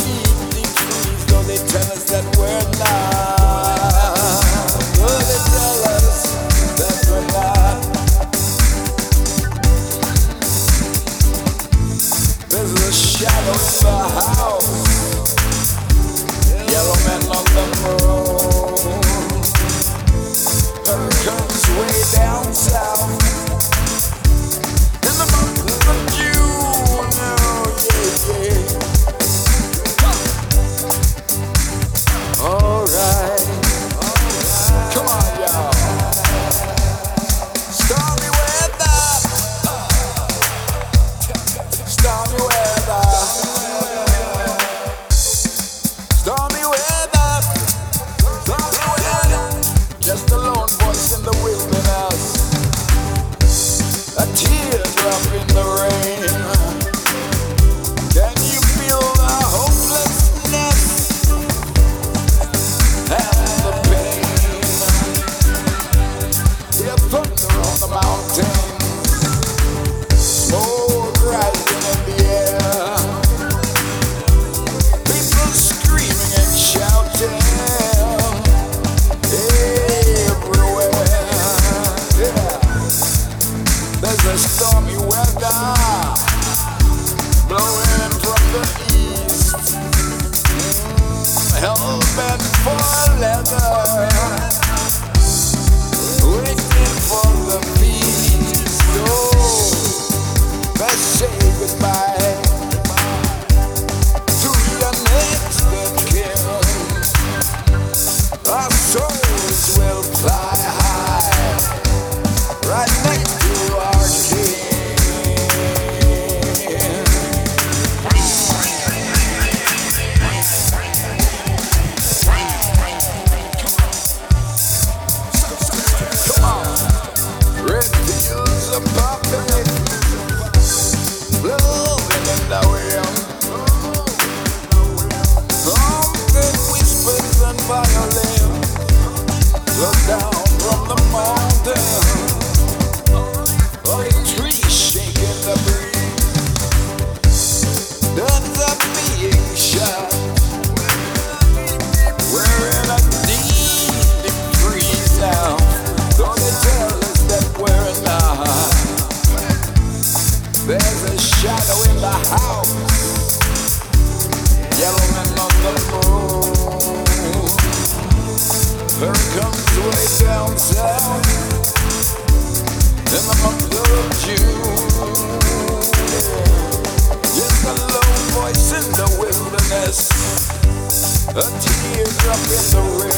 deep, deep freeze, though they tell us that we're not. Though they tell us that we're not. There's a shadow in the house. Yellow man on the moon. Hurricanes way down south. In the month of June, oh yeah. Alright. Come on, y'all. Stormy weather. Stormy weather. Stormy weather. Stormy weather. Just a lone voice in the wilderness. A teardrop in the rain. Can you feel the hopelessness and the pain? Hear thunder on the mountain, smoke rising in the air, people screaming and shouting everywhere. Yeah. There's a stormy weather blowing from the east, hell-bent for leather, waiting for the peace. So let's say goodbye to your next of kin. Our souls will fly high right next to our king. Come on, red fields are popping, blowing in the wind. Something whispers and violins look down from the mountain. Oh, the trees shaking the breeze. Guns are being shot. We're in a deep, deep freeze now. Though they tell us that we're not. There's a shadow in the house. Yellow man on the moon. Hurricanes way down south. In the month of June, just a low voice in the wilderness, a teardrop in the rain.